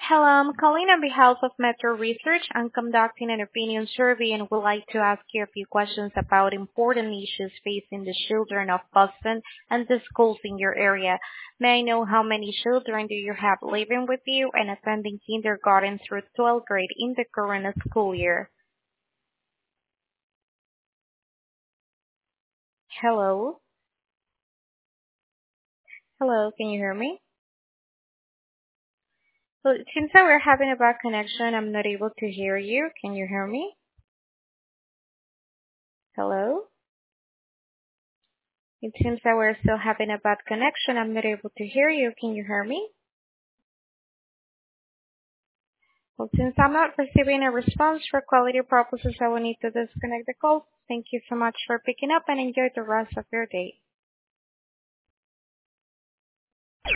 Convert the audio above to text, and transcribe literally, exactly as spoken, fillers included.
Hello, I'm calling on behalf of Metro Research. I'm conducting an opinion survey and would like to ask you a few questions about important issues facing the children of Boston and the schools in your area. May I know how many children do you have living with you and attending kindergarten through twelfth grade in the current school year? Hello? Hello, can you hear me? Well, it seems that we're having a bad connection. I'm not able to hear you. Can you hear me? Hello? It seems that we're still having a bad connection. I'm not able to hear you. Can you hear me? Well, since I'm not receiving a response for quality purposes, I will need to disconnect the call. Thank you so much for picking up and enjoy the rest of your day.